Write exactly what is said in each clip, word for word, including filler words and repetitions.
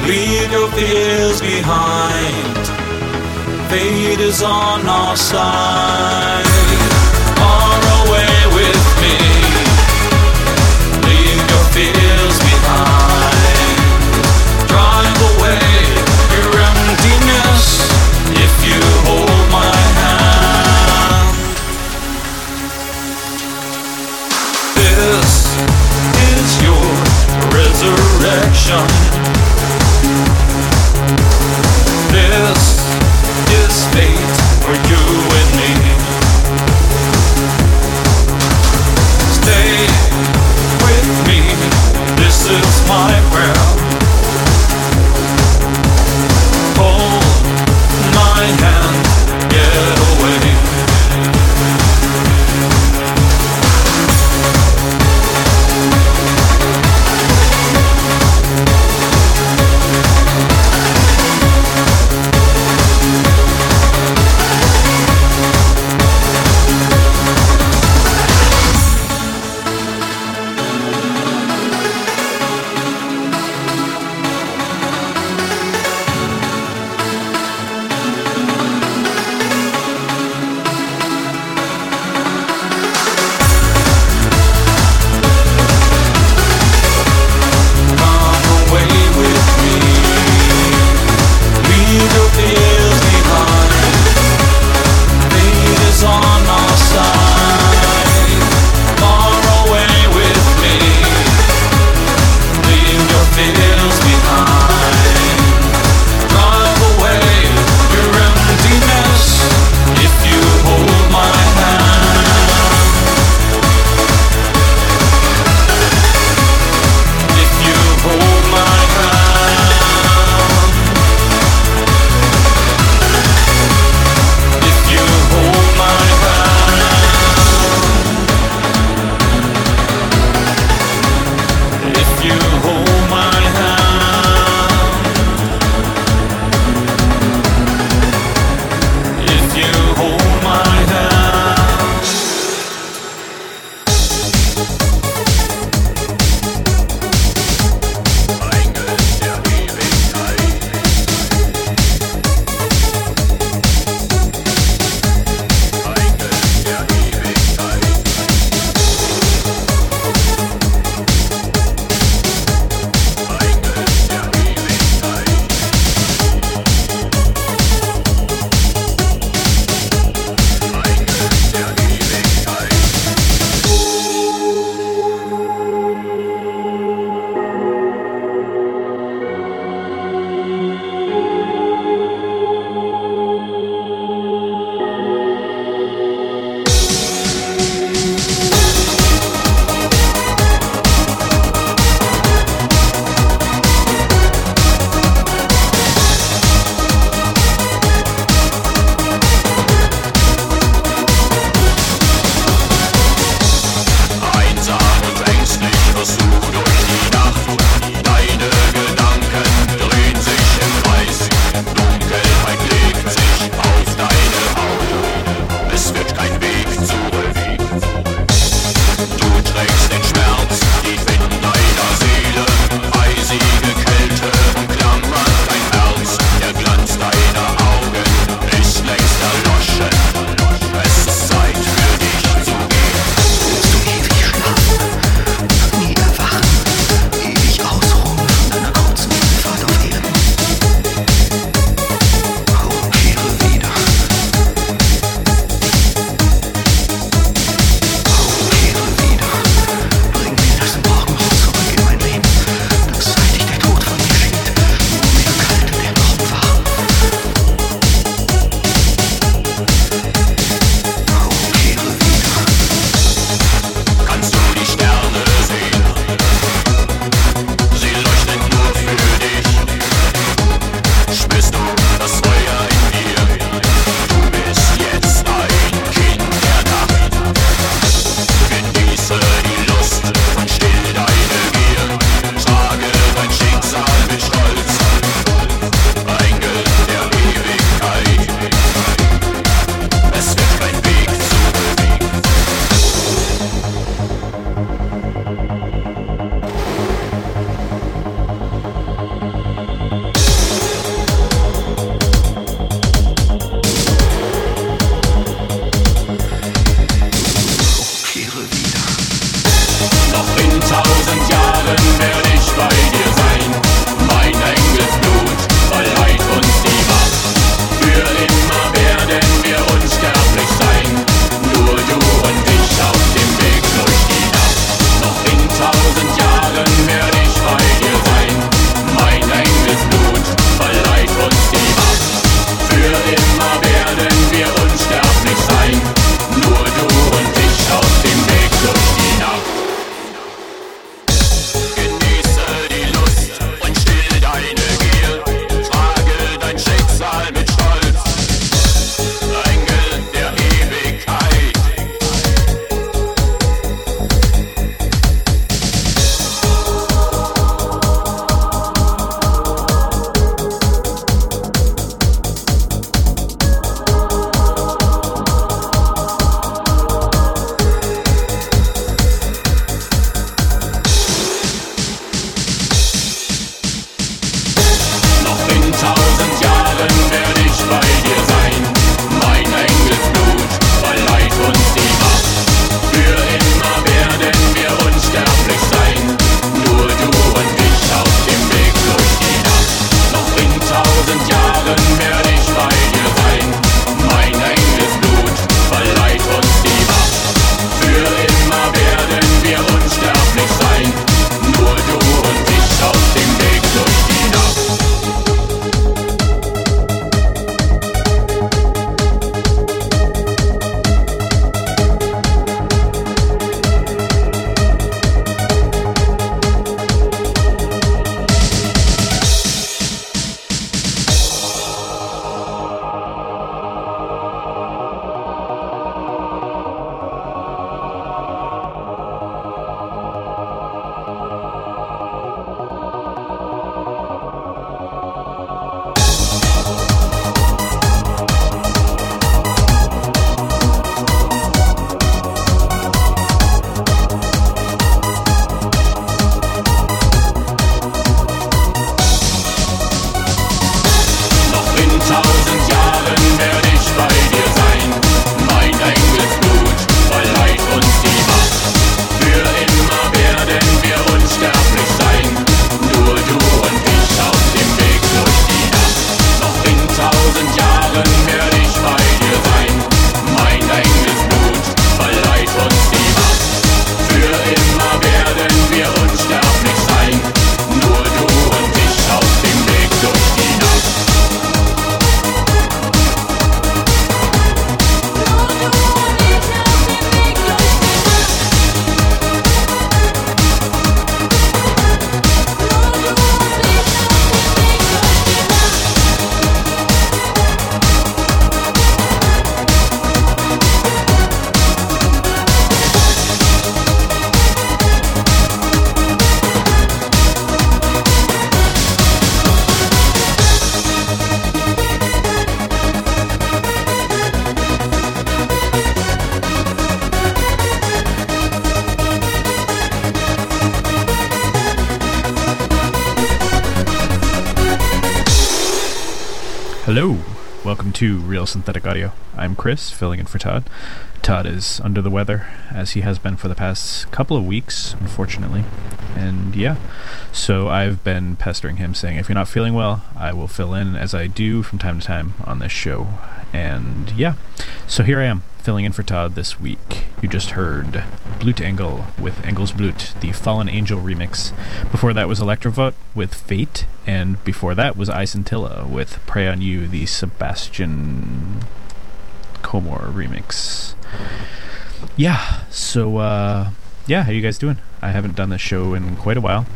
Leave your fears behind. Fate is on our side. Far away with me. Leave your fears behind. Drive away your emptiness if you hold my hand. This is your resurrection. This is fate for you and me. tausend Jahren werde ich bei dir sein. Mein enges Blut verleiht uns die Macht. Für immer werden wir unsterblich sein. Nur du und ich auf dem Weg durch die Nacht. Hello, welcome to Real Synthetic Audio. I'm Chris, filling in for Todd. Todd is under the weather, as he has been for the past couple of weeks, unfortunately. And yeah, so I've been pestering him, saying if you're not feeling well, I will fill in, as I do from time to time on this show. And yeah, so here I am, filling in for Todd this week. You just heard Blut Engel with Engel's Blut, the Fallen Angel remix. Before that was Electrovot with Fate, and before that was Isentilla with Pray on You, the Sebastian Comor remix. Yeah, so uh, yeah, how you guys doing? I haven't done this show in quite a while.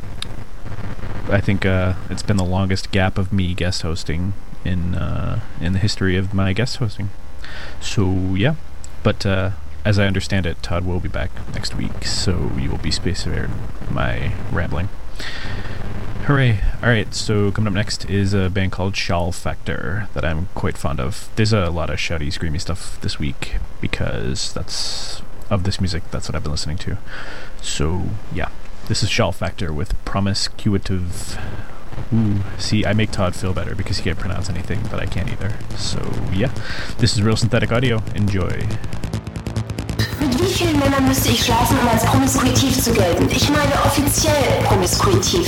I think uh, it's been the longest gap of me guest hosting in uh, in the history of my guest hosting. So yeah, but uh, as I understand it, Todd will be back next week, so you will be spared my rambling. Hooray! Alright, so coming up next is a band called Schall Factor that I'm quite fond of. There's a lot of shouty, screamy stuff this week because that's of this music, that's what I've been listening to. So yeah, this is Schall Factor with Promiscuitive. Ooh, see, I make Todd feel better because he can't pronounce anything, but I can't either. So yeah, this is Real Synthetic Audio. Enjoy. Mit wie vielen Männern müsste ich schlafen, um als promiskuitiv zu gelten? Ich meine offiziell promiskuitiv.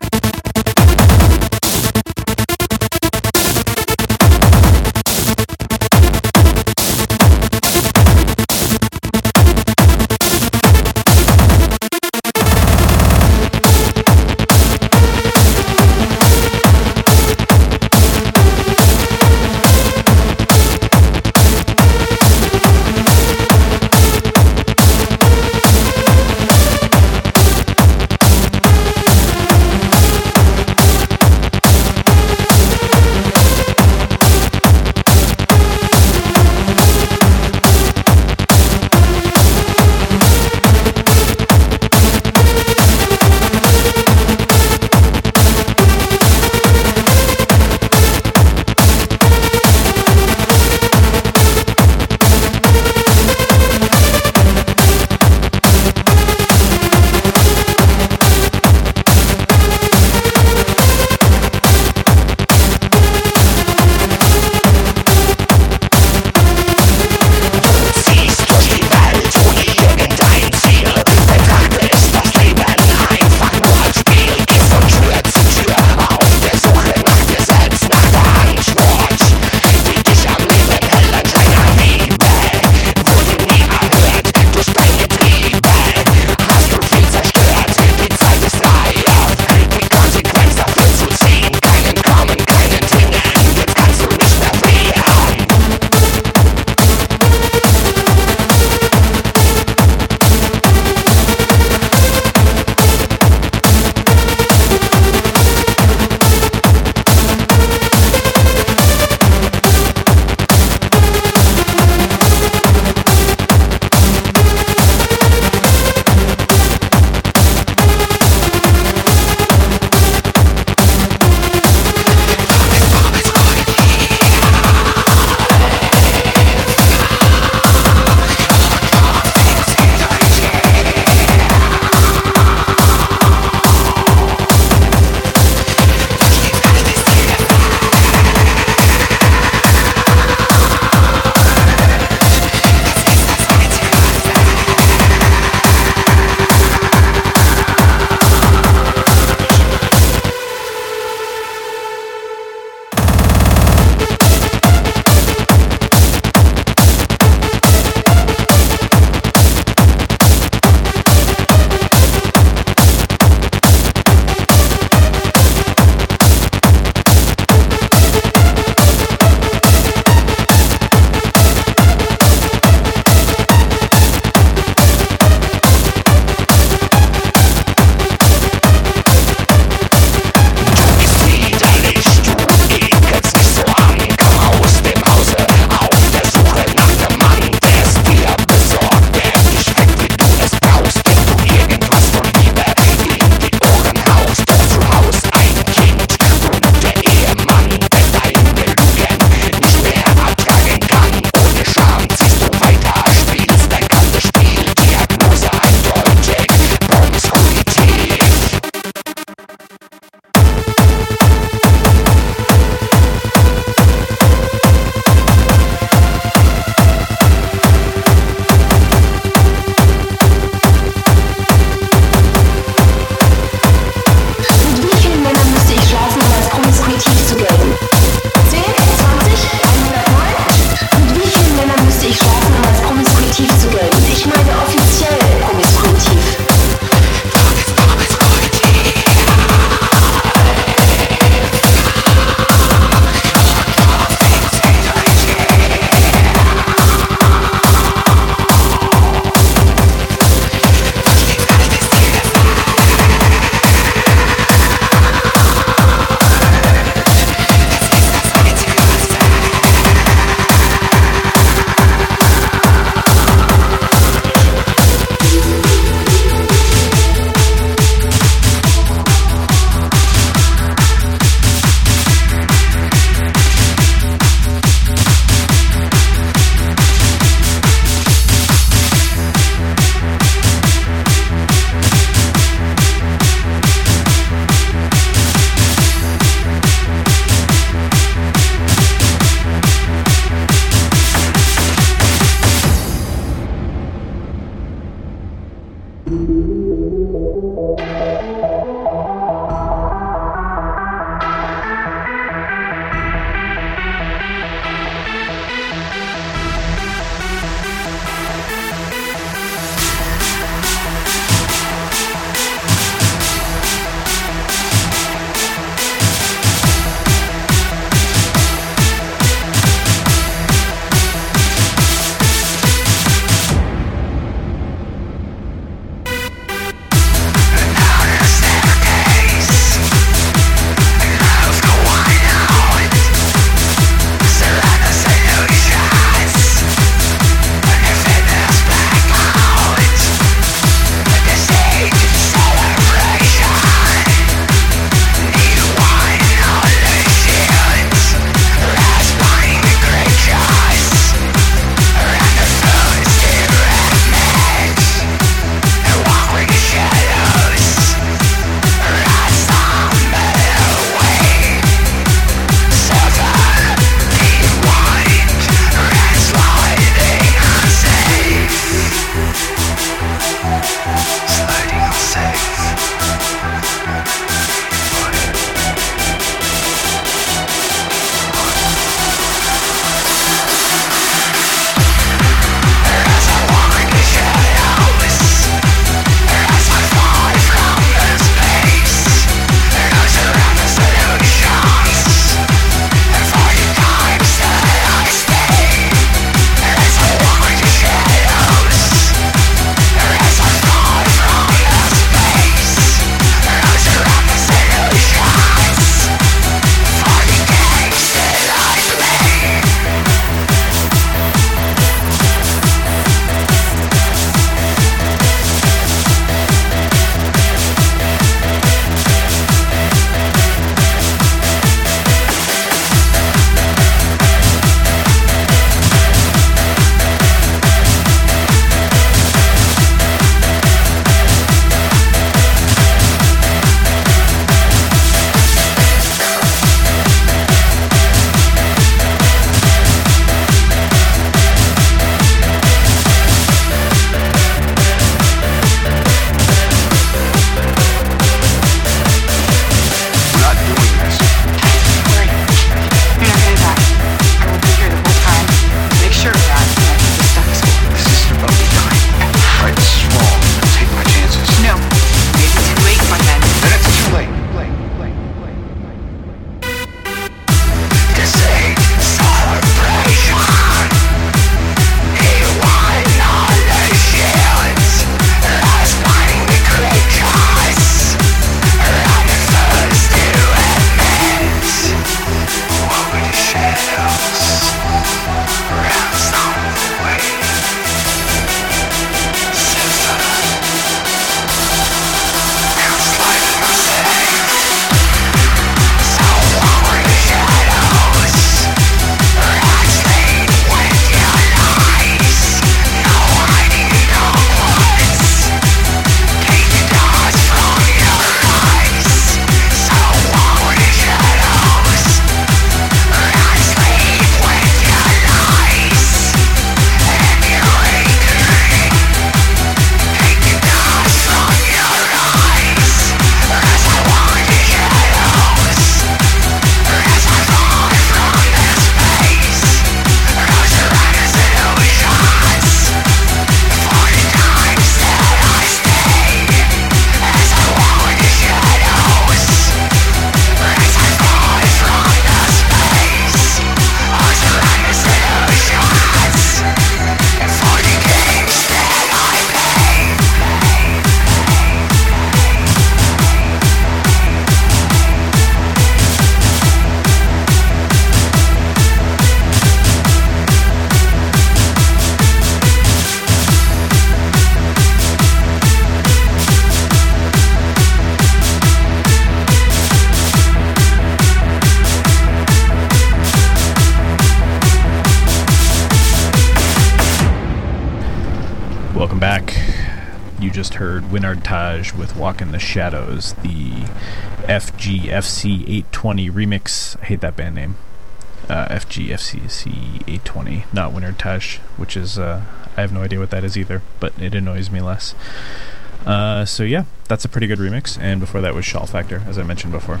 heard Winard Taj with Walk in the Shadows, the F G F C eight twenty remix. I hate that band name. Uh, F G F C eight twenty, not Winard Taj, which is, uh, I have no idea what that is either, but it annoys me less. Uh, so yeah, that's a pretty good remix, and before that was Shawl Factor, as I mentioned before.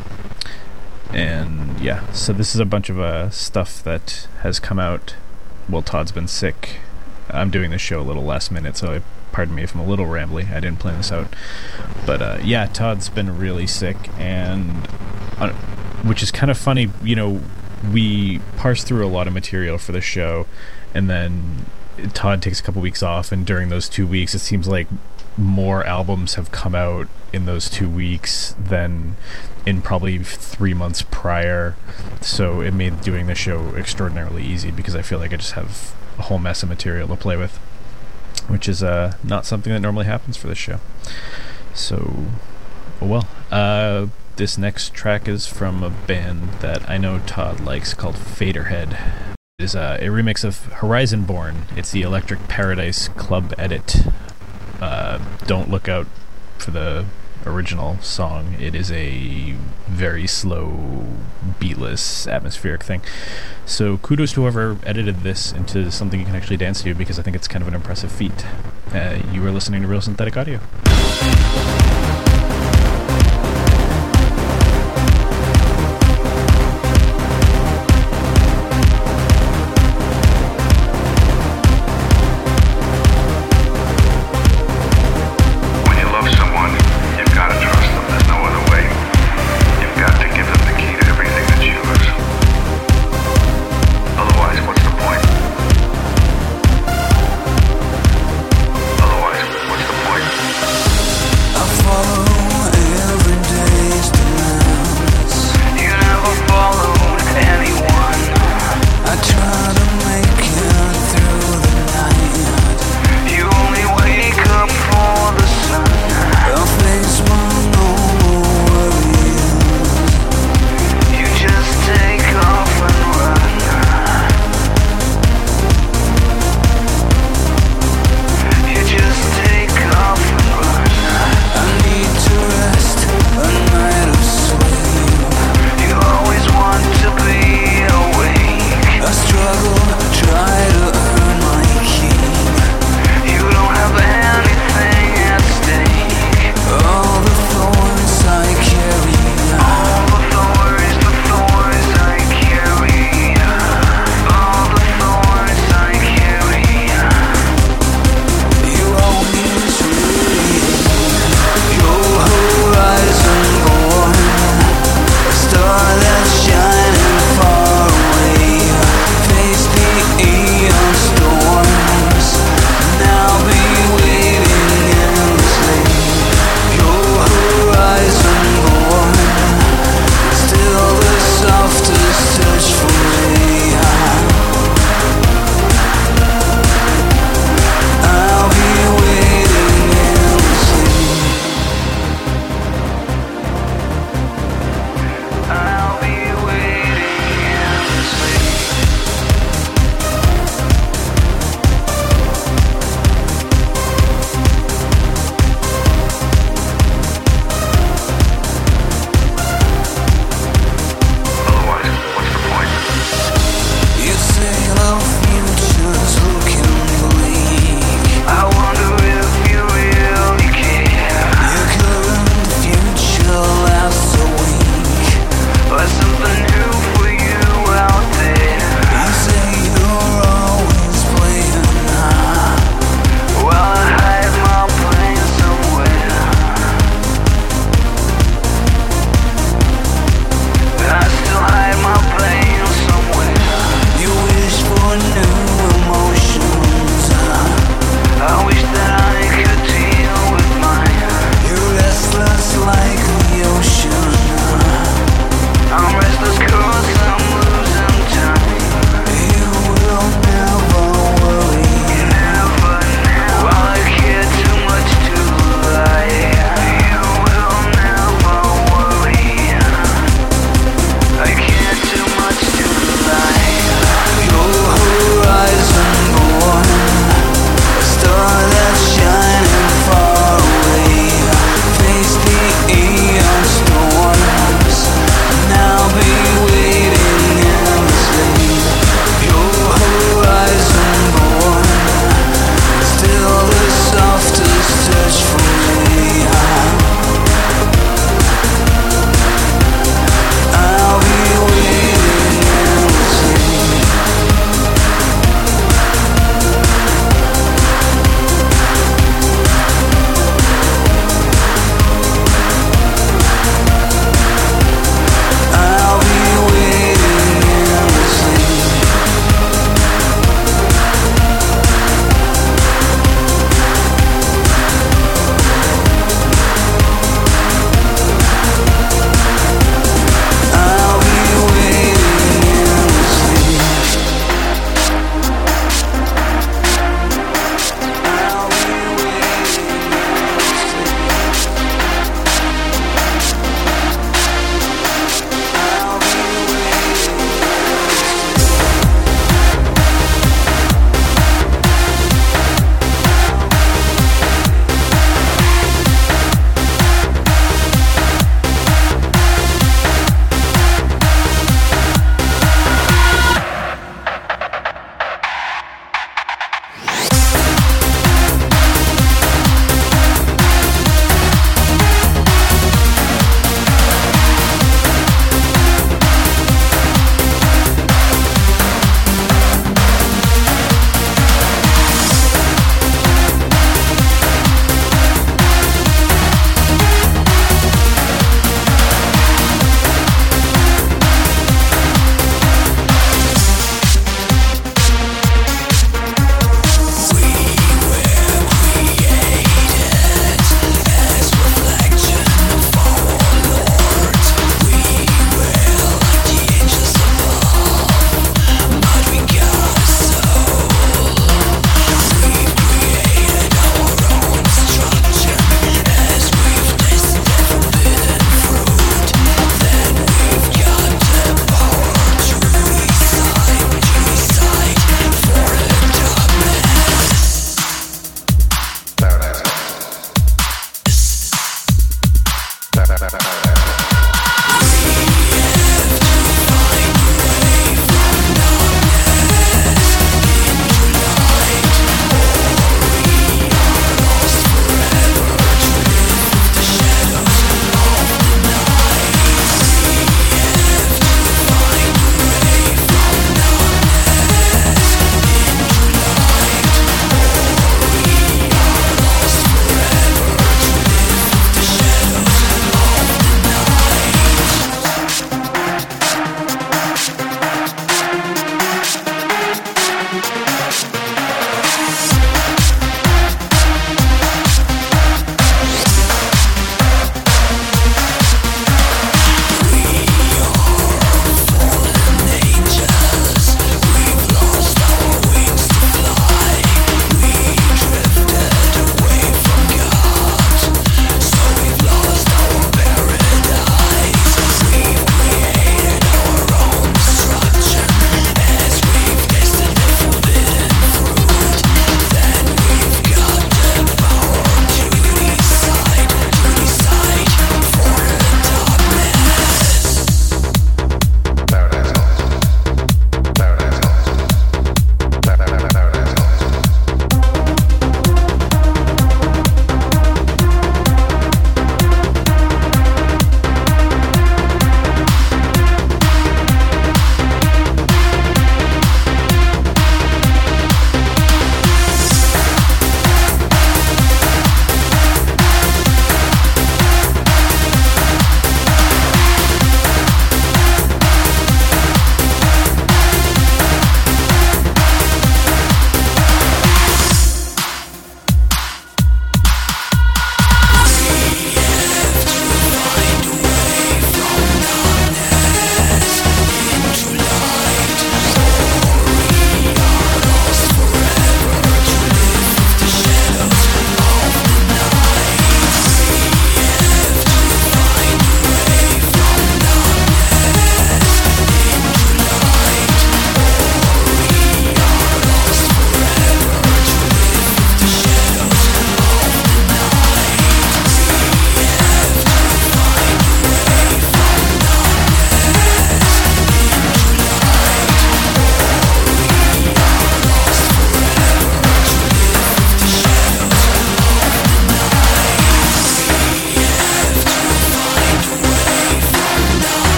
And yeah, so this is a bunch of uh, stuff that has come out while Todd's been sick. I'm doing this show a little last minute, so I, pardon me if I'm a little rambly. I didn't plan this out. But uh, yeah, Todd's been really sick, and uh, which is kind of funny, you know, we parse through a lot of material for the show, and then Todd takes a couple weeks off, and during those two weeks it seems like more albums have come out in those two weeks than in probably three months prior, so it made doing the show extraordinarily easy because I feel like I just have a whole mess of material to play with, which is uh, not something that normally happens for this show. So, oh well. Uh, this next track is from a band that I know Todd likes called Faderhead. It is uh, a remix of Horizon Born. It's the Electric Paradise Club edit. Uh, don't look out for the original song. It is a very slow, beatless, atmospheric thing. So kudos to whoever edited this into something you can actually dance to, because I think it's kind of an impressive feat. Uh, you are listening to Real Synthetic Audio. Of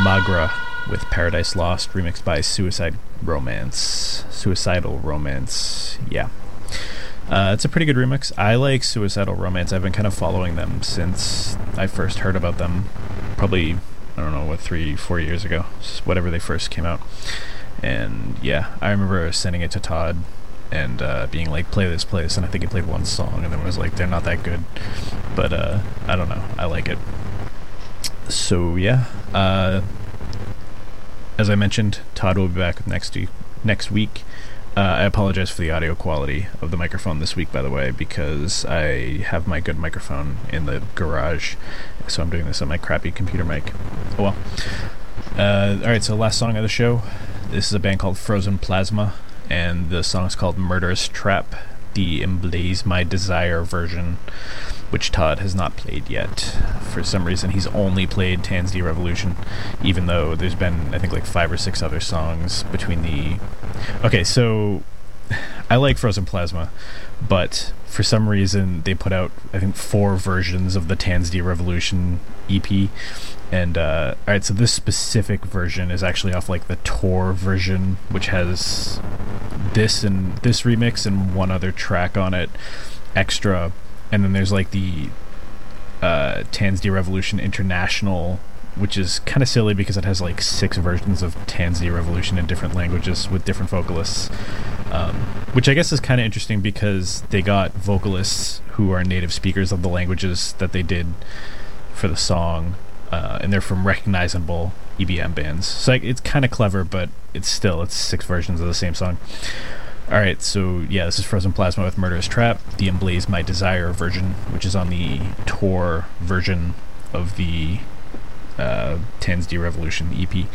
Magra with Paradise Lost, remixed by Suicide Romance. Suicidal Romance, yeah. Uh, it's a pretty good remix. I like Suicidal Romance. I've been kind of following them since I first heard about them. Probably, I don't know, what, three, four years ago. Whatever they first came out. And yeah, I remember sending it to Todd and uh, being like, play this, play this. And I think he played one song and then was like, they're not that good. But uh, I don't know. I like it. So yeah. Uh, as I mentioned, Todd will be back next, week, next week. Uh, I apologize for the audio quality of the microphone this week, by the way, because I have my good microphone in the garage, so I'm doing this on my crappy computer mic. Oh well. Uh, Alright, so last song of the show. This is a band called Frozen Plasma, and the song is called Murderous Trap, the Emblaze My Desire version, which Todd has not played yet. For some reason, he's only played Tans D Revolution, even though there's been, I think, like five or six other songs between the... Okay, so I like Frozen Plasma, but for some reason they put out, I think, four versions of the Tans D Revolution E P. And, uh, alright, so this specific version is actually off, like, the tour version, which has this and this remix and one other track on it extra. And then there's, like, the uh, Tans D Revolution International, which is kind of silly because it has, like, six versions of Tans D Revolution in different languages with different vocalists. Um, which I guess is kind of interesting because they got vocalists who are native speakers of the languages that they did for the song. Uh, and they're from recognizable E B M bands. So like, it's kind of clever, but it's still, it's six versions of the same song. Alright, so yeah, this is Frozen Plasma with Murderous Trap, the Emblaze My Desire version, which is on the tour version of the uh, Tans D Revolution E P.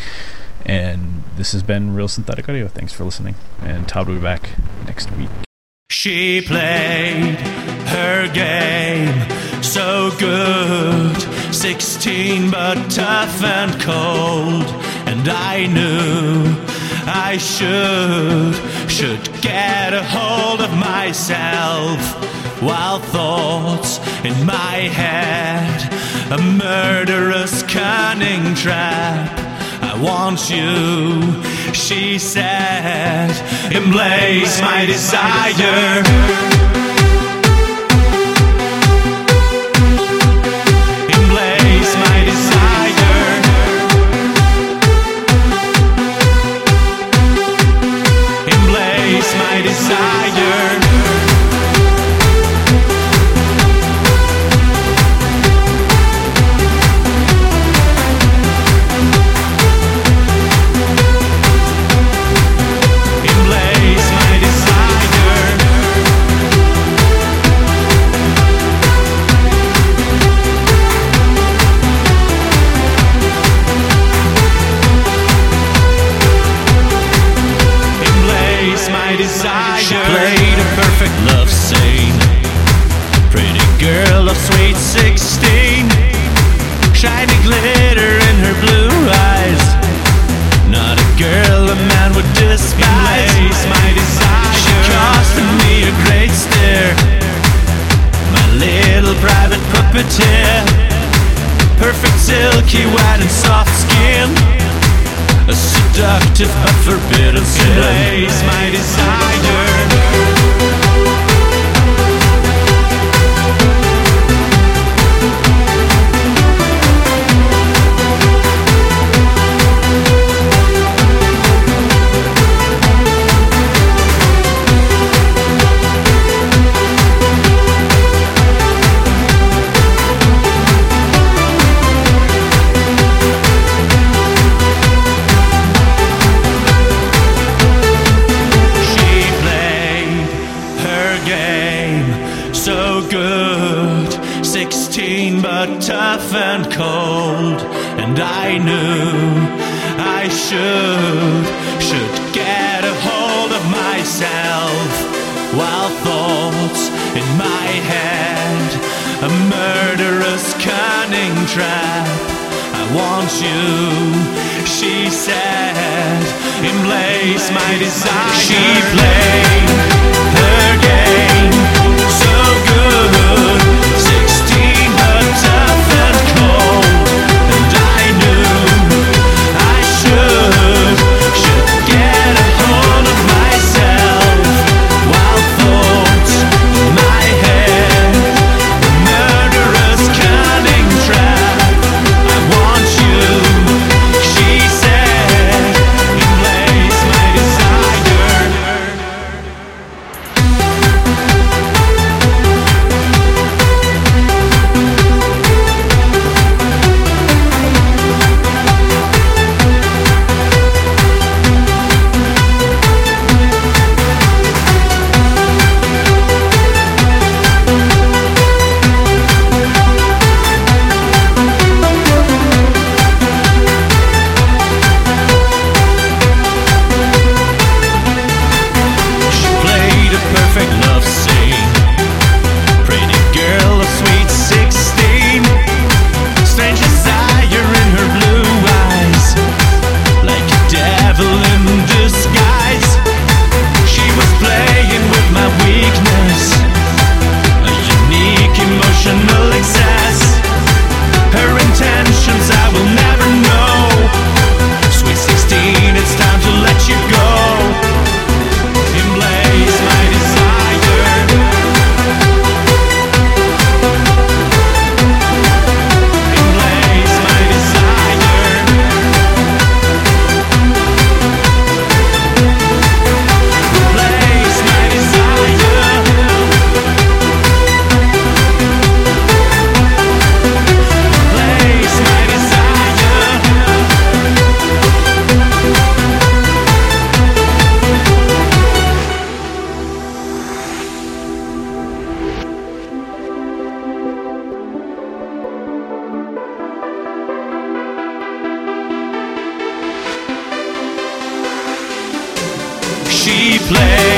And this has been Real Synthetic Audio. Thanks for listening, and Todd will be back next week. She played her game so good, sixteen but tough and cold, and I knew I should, should get a hold of myself, while thoughts in my head, a murderous cunning trap. I want you, she said, emblaze my desire. Emblaze my desire. Emblaze my desire. She played a perfect love scene, pretty girl of sweet sixteen, shiny glitter in her blue eyes, not a girl a man would despise. My desire, she costed me a great stare, my little private puppeteer, perfect silky white and soft skin, a seductive but forbidden sin. Emblaze my desire. Tough and cold, and I knew I should, should get a hold of myself, while thoughts in my head, a murderous cunning trap. I want you, she said, emblaze my desire. She played her game so good, sixteen but tough and cold, and I knew she played.